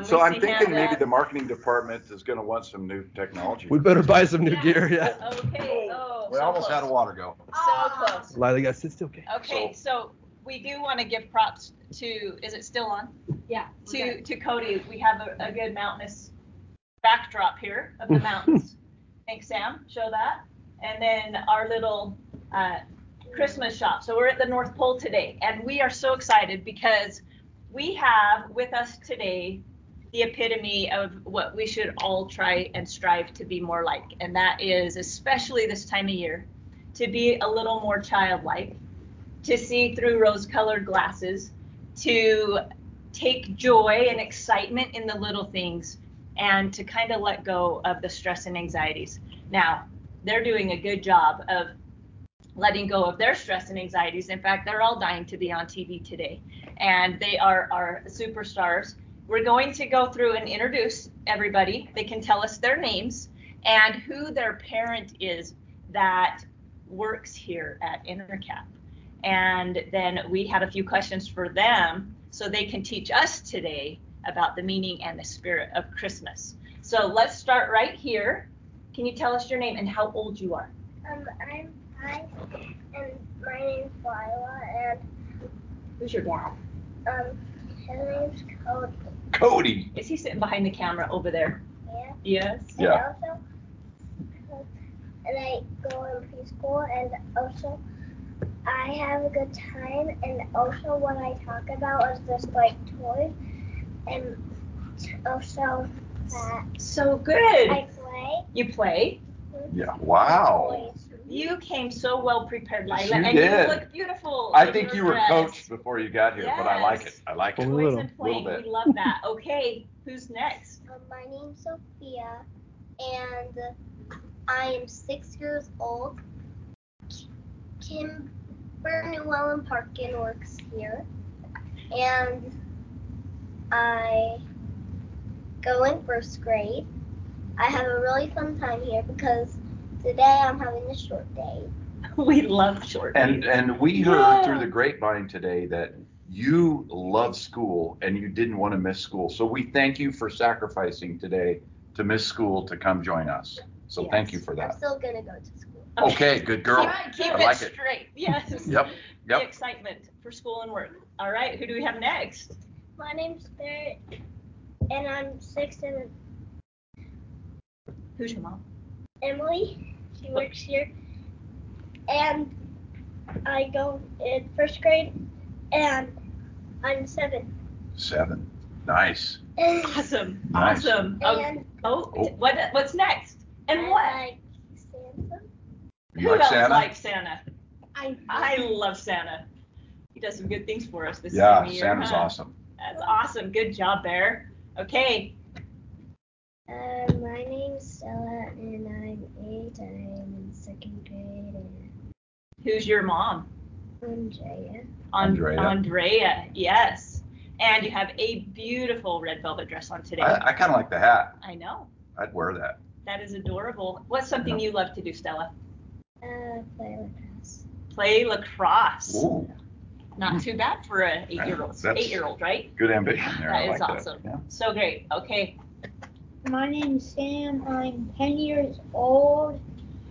So I'm see thinking hands maybe up. the marketing department is going to want some new technology. We better buy some new gear, yeah. Okay. Oh, We so almost close. had a water go. So close. Lila got sit still, okay. Okay, so we do want to give props to, is it still on? Yeah. To Cody. We have a good mountainous backdrop here of the mountains. Thanks, Sam. Show that. And then our little Christmas shop. So we're at the North Pole today, and we are so excited because we have with us today the epitome of what we should all try and strive to be more like, and that is, especially this time of year, to be a little more childlike, to see through rose-colored glasses, to take joy and excitement in the little things, and to kind of let go of the stress and anxieties. Now, they're doing a good job of letting go of their stress and anxieties. In fact, they're all dying to be on TV today, and they are our superstars. We're going to go through and introduce everybody. They can tell us their names and who their parent is that works here at Intercap. And then we have a few questions for them so they can teach us today about the meaning and the spirit of Christmas. So let's start right here. Can you tell us your name and how old you are? I'm 5, and my name's Lila, and Who's your dad? his name's Cody. Cody. Is he sitting behind the camera over there? Yeah. Yes. And Yeah. also, and I go in preschool, and also I have a good time, and also what I talk about is just like toys, and also that So good. I play. You play? Yeah. Wow. Toys. You came so well prepared, Lila, Yes, you and did. you look beautiful. I in think your you were dress. coached before you got here, but I like it. Yes. I like it. Only Toys little. and playing. Little bit. We love that. Okay, who's next? My name's Sophia, and I am 6 years old. Kimber Newellen Parkin works here, and I go in first grade. I have a really fun time here because today I'm having a short day. We love short And days. and we heard Yeah. through the grapevine today that you love school and you didn't want to miss school. So we thank you for sacrificing today to miss school to come join us. So Yes. thank you for I'm that. still gonna go to school. Okay, good girl. Keep I it like it. straight. Yes. Yep. The Yep. excitement for school and work. All right, who do we have next? My name's Barrett, and I'm 6, and Who's your mom? Emily. She works here, and I go in first grade, and I'm 7. 7. Nice. Awesome. Nice. Awesome. And Oh, Oh. what's next? And I what? like Santa. You Who like else Santa? likes Santa? I love Santa. He does some good things for us this Yeah, time of year. Santa's huh? awesome. That's awesome. Good job, Bear. Okay. My name's Stella, and I'm 8. I'm in 2nd grade, and Who's your mom? Andrea. Andrea. Andrea, yes. And you have a beautiful red velvet dress on today. I kind of like the hat. I know. I'd wear that. That is adorable. What's something you love to do, Stella? Play lacrosse. Play lacrosse. Ooh, Not too bad for an 8-year-old. That's- 8-year-old, right? good ambition there. That I is like awesome. that. Yeah. So great. Okay. My name's Sam. I'm 10 years old.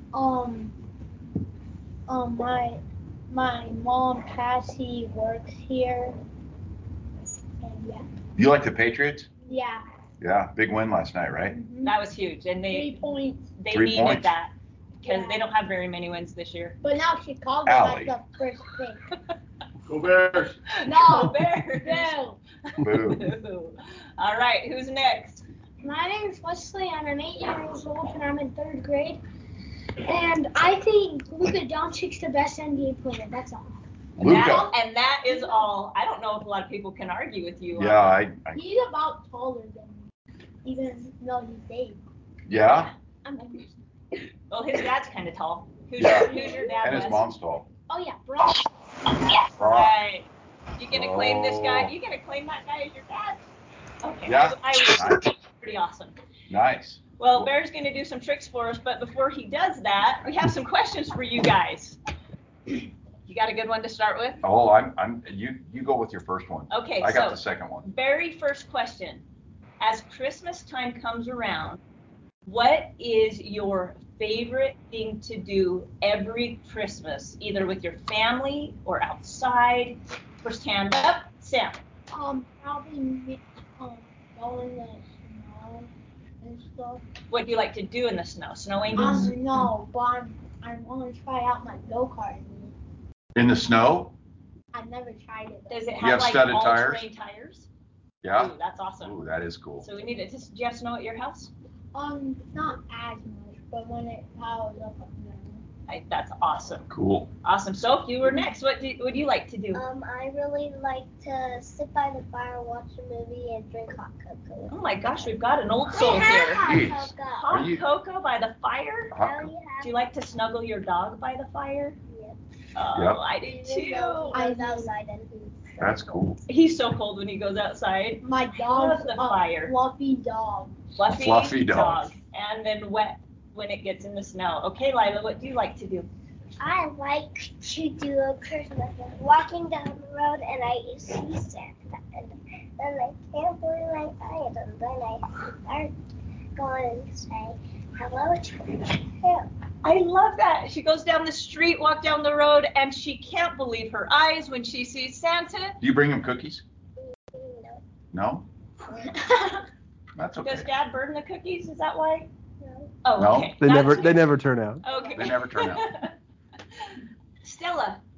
My mom Cassie works here. And yeah. You like the Patriots? Yeah. Yeah, big win last night, right? That was huge. And 3 points. they 3 needed points. that because Yeah. they don't have very many wins this year. But now Chicago Allie. got the first pick. Go Bears. No, Bears. No. Boo. Boo. All right, who's next? My name's Wesley, and I'm 8 years old, and I'm in 3rd grade. And I think Luka Doncic's the best NBA player. That's all. Luka. And that is all. I don't know if a lot of people can argue with you. Yeah, I He's about taller than me, even though he's big. yeah. Well, his dad's kind of tall. Who's Yeah. your dad? And his Wes? mom's tall. Oh yeah, bro. That's right. You gonna claim this guy? Oh. You gonna claim that guy as your dad? Okay. Yeah. I was pretty awesome. Nice. Well, Bear's gonna do some tricks for us, but before he does that, we have some questions for you guys. You got a good one to start with? Oh, you go with your first one. Okay. I got the second one. Very first question. as Christmas time comes around, what is your favorite thing to do every Christmas, either with your family or outside? First hand up, Sam. Probably go in the snow and stuff. What do you like to do in the snow? Snow angels? No, but I want to try out my go-kart. In the snow? I've never tried it. Does it You have have like studded all-terrain tires? Yeah. Ooh, that's awesome. Ooh, that is cool. So we need to just, do you have snow at your house? Not as much, but when it piles up, That's awesome. Cool. Awesome. So you were next. What do you like to do? I really like to sit by the fire, watch a movie, and drink hot cocoa. Oh my gosh, we've got an old soul here. Jeez. Hot cocoa by the fire? Hot Oh, yeah. Do you like to snuggle your dog by the fire? Yep. Oh, Yep. I do too. I was outside and That's cool. He's so cold when he goes outside. my Love dog's the a fire. fluffy dog. Fluffy dog. And then wet when it gets in the snow. Okay, Lila, what do you like to do? I like to do a Christmas one. Walking down the road and I see Santa and then I can't believe my eyes and then I start going and say hello to him. I love that. She goes down the street, walk down the road, and she can't believe her eyes when she sees Santa. Do you bring him cookies? No. No? That's Does okay. Dad burn the cookies? Is that why? No. Oh, No. okay. They That's never turn out. Okay. They never turn out. Stella.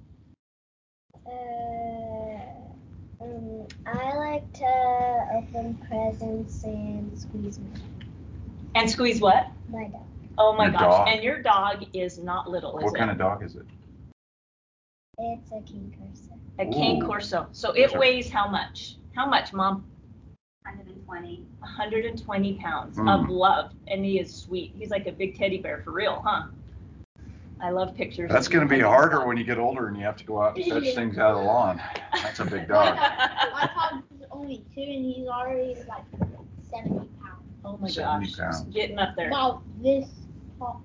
I like to open presents and squeeze And squeeze what? my dog. Oh my Your gosh. dog. And your dog is not little, is What it? kind of dog is it? It's a King Corso. A Cane Ooh. Corso. So it Sure. weighs how much? How much, Mom? 120. 120 pounds Mm. of love. And he is sweet. He's like a big teddy bear for real, huh? I love pictures. That's of going to be you. harder when you get older and you have to go out and fetch things out of the lawn. That's a big dog. My dog is only 2 and he's already like 70 pounds. Oh my 70 gosh. pounds. Getting up there. About this tall.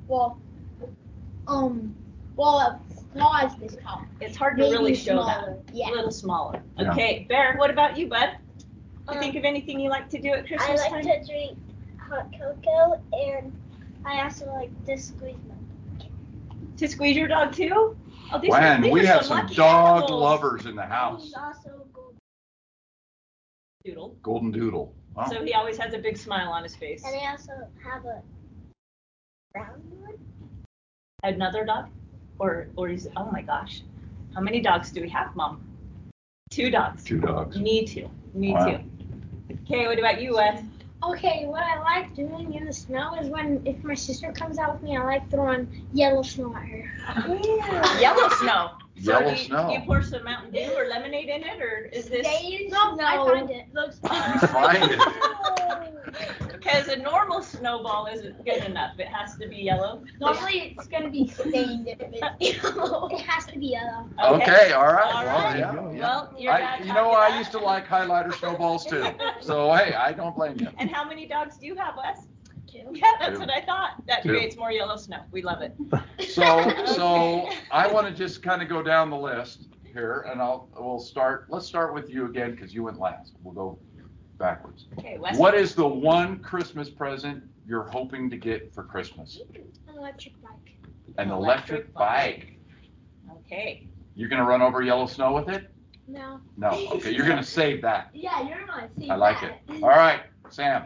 Not as this tall. It's hard to Maybe really show smaller. that. Yeah. A little smaller. Yeah. Okay, Bear, what about you, bud? You Um, think of anything you like to do at I Christmas like time? to drink hot cocoa and I also like to squeeze my To squeeze your dog too? Oh, these When these we are have some lucky dog animals. lovers in the house. He's also gold. Doodle. Golden Doodle. Wow. So he always has a big smile on his face. And I also have a brown one. Another dog? Or is oh my gosh. How many dogs do we have, Mom? 2 dogs. 2 dogs. Me too. Me Wow. too. Okay, what about you, Wes? Okay, what I like doing in the snow is if my sister comes out with me, I like throwing yellow snow at her. Yellow snow. So Yellow do snow. you pour some Mountain Dew or lemonade in it, or is this? No, I find it. You find it. Because a normal snowball isn't good enough. It has to be yellow. Normally it's gonna be stained if it's yellow. It has to be yellow. Okay, all right. All Well, right. yeah, Well, yeah. Well, your dad You taught know, you I that. used to like highlighter snowballs too. So, hey, I don't blame you. And how many dogs do you have, Wes? 2. Yeah, that's 2. what I thought. That 2. creates more yellow snow. We love it. So I want to just kind of go down the list here, and we'll start. Let's start with you again because you went last. We'll go backwards. Okay, Wes. What is the one Christmas present you're hoping to get for Christmas? An electric bike. An electric bike. Okay. You're gonna run over yellow snow with it? No. No. Okay, you're gonna save that. Yeah, you're gonna see I like it. All right, Sam.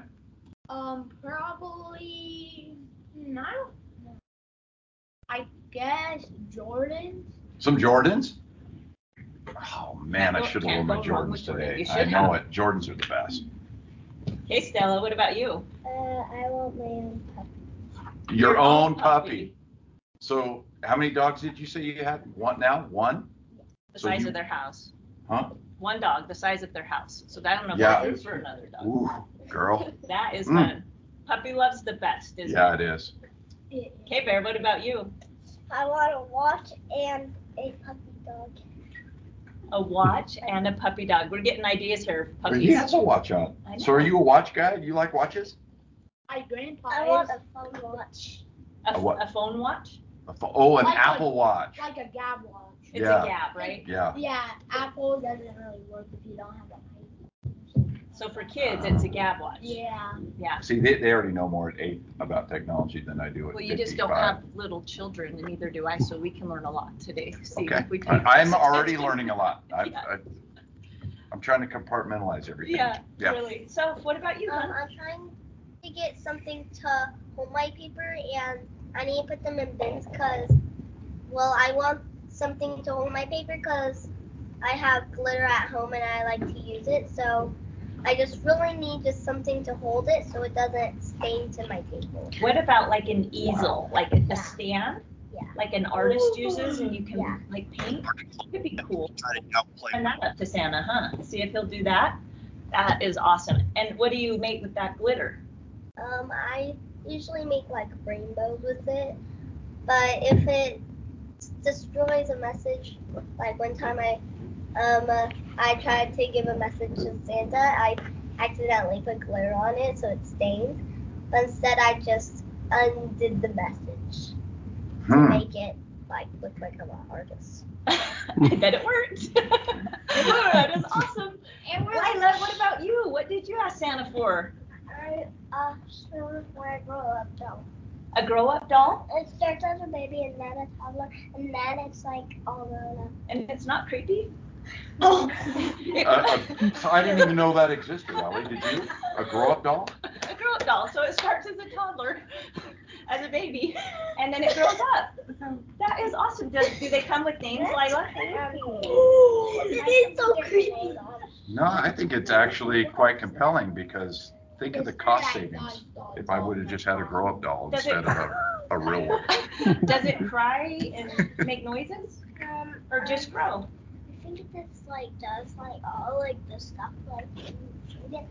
Probably I don't know. I guess Jordan. Some Jordans? Oh man, I Can't should go- have worn my can't go wrong with Jordans Jordan. today. You I should know have. it. Jordans are the best. Okay, Stella, what about you? I want my own puppy. Your own puppy. So how many dogs did you say you had? One now? One? The So size you- of their house. Huh? One dog, the size of their house. So I don't know Yeah. what for another dog. Ooh, girl. That is Mm. fun. Puppy love's the best, isn't Yeah, it? it is. Okay, Bear, what about you? I want a watch and a puppy dog. A watch and a puppy dog. We're getting ideas here. But Puppies. he has a watch on. I So are know. you a watch guy? You like watches? My grandpa I want a phone watch. A what? A phone watch? An Like a- Apple Watch. like a Gab watch. It's Yeah. a Gap, right? Yeah. Yeah, Apple doesn't really work if you don't have an iPhone. So for kids, it's a Gab watch. Yeah. Yeah. See, they already know more at 8 about technology than I do at Well, you just 55. don't have little children, and neither do I, so we can learn a lot today. See, Okay. we can I'm already learning a lot. Yeah. I'm trying to compartmentalize everything. Yeah, Yeah. really. So what about you, hon? I'm trying to get something to hold my paper, and I need to put them in bins because, well, I want something to hold my paper because I have glitter at home and I like to use it. So I just really need just something to hold it so it doesn't stain to my table. What about like an easel, like a stand? Yeah. Like an artist uses and you can Yeah. like paint? Could be cool. Send that up to Santa, huh? See if he'll do that. That is awesome. And what do you make with that glitter? I usually make like rainbows with it, but if it destroys a message, like one time I tried to give a message to Santa, I accidentally put glitter on it so it stained, but instead I just undid the message to make it like look like I'm an artist. I bet it worked. That is awesome. Lila, what about you? What did you ask Santa for? I asked her for a grow-up doll. A grow-up doll? It starts as a baby and then a toddler and then it's like all grown up. And it's not creepy? I didn't even know that existed, Ellie. Did you? A grow-up doll? A grow-up doll. So it starts as a toddler, as a baby, and then it grows up. That is awesome. Do they come with names, Lila? It is so creepy. No, I think it's actually quite compelling because think of the cost savings if I would have just had a grow-up doll instead of a real one. Does it cry and make noises? Or just grow? I think it's like does like all like the stuff like get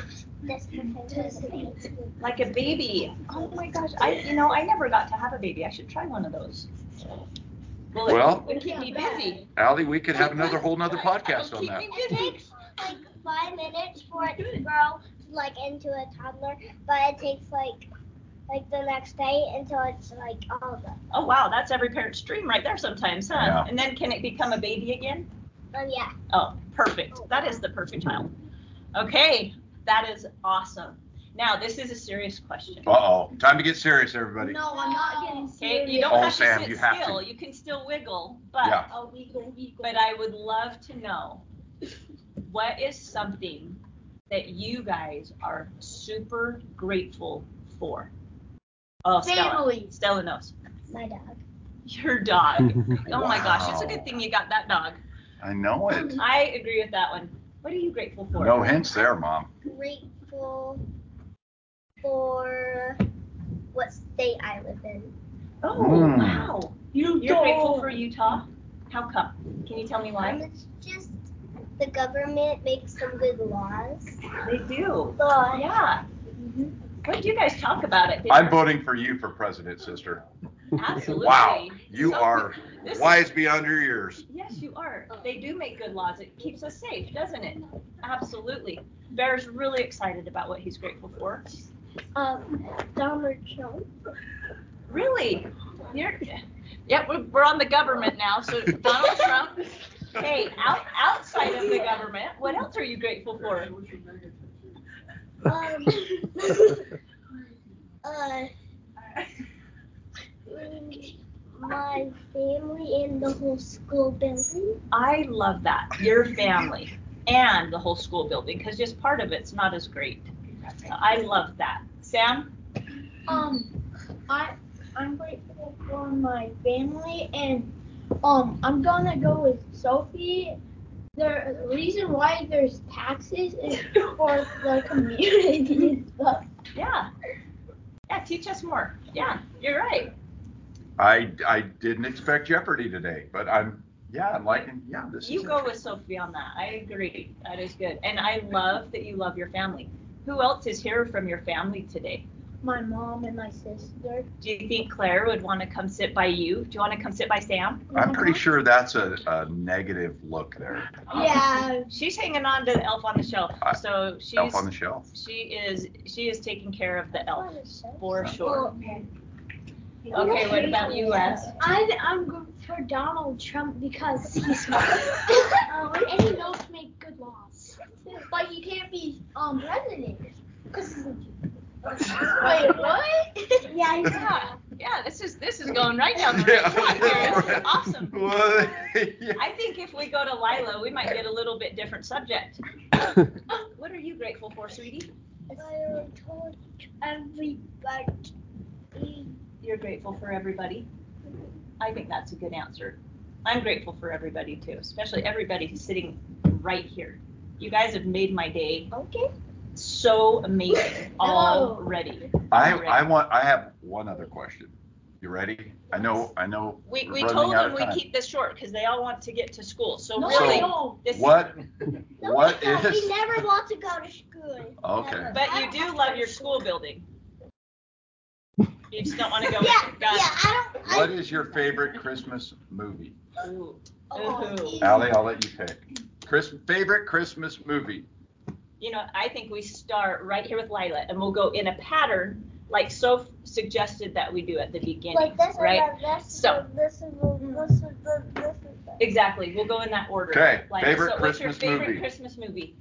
the Like a baby. Oh my gosh. I never got to have a baby. I should try one of those. Well, it keep me busy. Allie, we could have whole nother podcast on Keep that. me It busy. takes like 5 minutes for it to grow like into a toddler, but it takes like the next day until it's like all done. Oh wow, that's every parent's dream right there sometimes, huh? Yeah. And then can it become a baby again? Yeah. Oh, perfect. That is the perfect child. Okay, that is awesome. Now, this is a serious question. Uh-oh. Time to get serious, everybody. No, I'm not getting serious. Okay, you don't Oh, have Sam, to sit you have still. to. You can still wiggle, but Yeah. I'll wiggle. but I would love to know what is something that you guys are super grateful for. Oh, Family. Stella knows. My dog. Your dog. Oh my gosh, it's a Wow. good thing you got that dog. I know it. I agree with that one. What are you grateful for? No hints there, Mom. Grateful for what state I live in. Oh, Mm. wow. You're grateful for Utah? How come? Can you tell me why? It's just the government makes some good laws. They do. Laws. Yeah. What did you guys talk about it? I'm voting for you for president, sister. Absolutely. Wow. You So, are this- wise beyond your years. Yes, you are. They do make good laws. It keeps us safe, doesn't it? Absolutely. Bear's really excited about what he's grateful for. Donald Trump. Really? We're on the government now. So Donald Trump. Hey, outside of the government, what else are you grateful for? My family and the whole school building. I love that. Your family and the whole school building, because just part of it's not as great. I love that. Sam? I'm grateful for my family, and I'm gonna go with Sophie. The reason why there's taxes is for the community and stuff. Yeah. Yeah, teach us more. Yeah, you're right. I didn't expect Jeopardy today, but I'm liking, this You is go with Sophie on that. I agree. That is good. And I love that you love your family. Who else is here from your family today? My mom and my sister. Do you think Claire would want to come sit by you? Do you want to come sit by Sam? I'm pretty sure that's a negative look there. Yeah. She's hanging on to the elf on the shelf. So she's Elf on the shelf. she is taking care of the elf for sure. Okay, what about you, Les? I'm going for Donald Trump because he's smart. And he knows to make good laws. but he can't be president. Wait, what? Yeah, this is going right down the right track here. This is awesome. Well, yeah. I think if we go to Lila, we might get a little bit different subject. What are you grateful for, sweetie? I told everybody. You're grateful for everybody? I think that's a good answer. I'm grateful for everybody too, especially everybody who's sitting right here. You guys have made my day Okay. so amazing already. I have one other question. You ready? I know. We we're told running out them of we time. keep this short because they all want to get to school. So No, really, I don't. this What No, is? we never want to go to school. Okay. But you do love your school building. You just don't want to go. Yeah, Got it. I don't. What is your favorite Christmas movie? Ooh. Oh, Ooh. Allie, I'll let you pick. Favorite Christmas movie? You know, I think we start right here with Lila, and we'll go in a pattern like Soph suggested that we do at the beginning, Like this right? and then this. So- This is this. Exactly. We'll go in that order. Okay, Lila. favorite So what's your Christmas favorite movie? Christmas movie?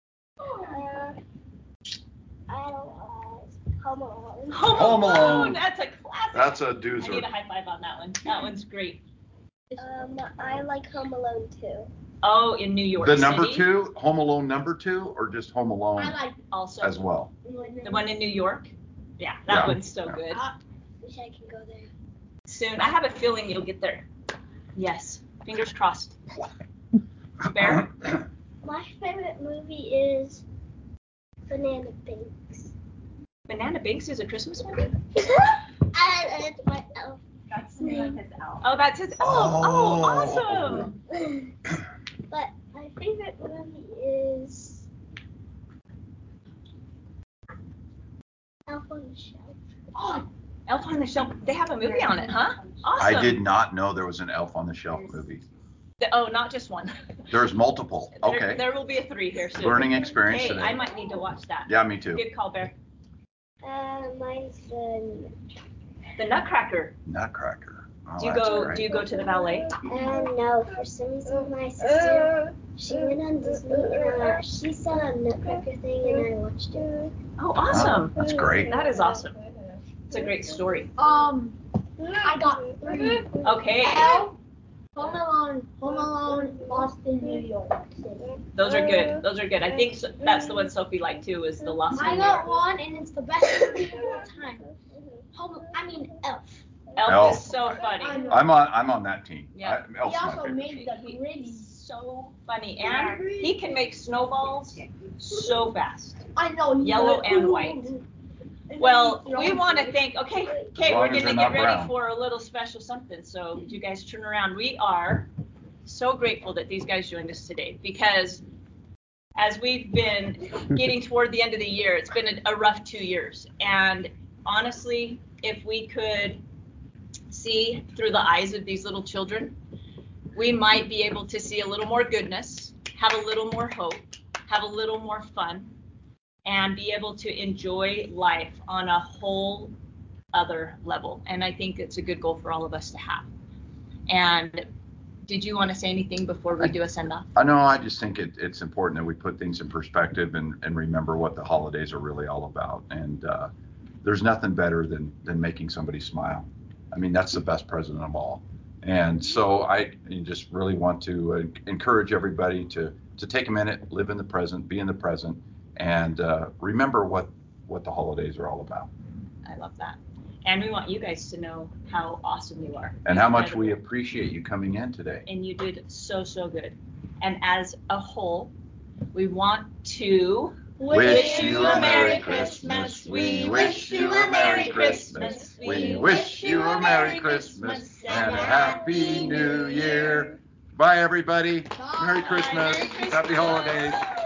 I don't know. Home Alone. Home Alone. That's a classic. That's a I need doozer. a high five on that one. That one's great. I like Home Alone too. Oh, in New York The City. number 2, Home Alone number 2, or just Home Alone I like Also, as well? the one in New York. Yeah, that Yeah. one's so Yeah. good. Wish I could go there. Soon. I have a feeling you'll get there. Yes. Fingers crossed. Bear? My favorite movie is Banana Banks. Banana Binks is a Christmas movie? And it's my elf. That's the name of his elf. Oh, that's his elf. Oh, awesome. But my favorite movie is Elf on the Shelf. Oh, Elf on the Shelf. They have a movie on it, huh? Awesome. I did not know there was an Elf on the Shelf movie. Oh, not just one. There's multiple. Okay. There will be a 3 here soon. Learning experience Hey, today. I might need to watch that. Yeah, me too. Good call, Bear. Mine's The Nutcracker. Nutcracker. Oh, Do you that's go? great. Do you go to the ballet? no, for some reason my sister, she went on Disney and she saw a Nutcracker thing and I watched it. Oh, awesome. That's great. That is awesome. It's a great story. I got 3. Okay. Elf, Home Alone, Boston, New York City. Those are good. Those are good. I think that's the one Sophie liked too. Is the Lost I in got New York. 1, and it's the best movie of all time. Elf. Elf Oh. is so funny. I'm on that team. Yeah. Elf's He my also favorite. made the gritty. He's so funny, and he can make snowballs so fast. I know. Yellow and white. Well, we want to thank. Okay, As long we're as gonna they're get not ready brown. for a little special something. So you guys turn around. We are so grateful that these guys joined us today because as we've been getting toward the end of the year, it's been a rough 2 years. And honestly, if we could see through the eyes of these little children, we might be able to see a little more goodness, have a little more hope, have a little more fun, and be able to enjoy life on a whole other level. And I think it's a good goal for all of us to have. And did you want to say anything before we do a send-off? I know. I just think it's important that we put things in perspective and remember what the holidays are really all about. And there's nothing better than making somebody smile. I mean, that's the best present of all. And so I just really want to encourage everybody to take a minute, live in the present, be in the present, and remember what the holidays are all about. I love that. And we want you guys to know how awesome you are. And how much we appreciate you coming in today. And you did so good. And as a whole, we want to wish you a Merry Christmas. We wish you a Merry Christmas. We wish you a Merry Christmas and a Happy New Year. Bye, everybody. Merry Christmas. Happy holidays.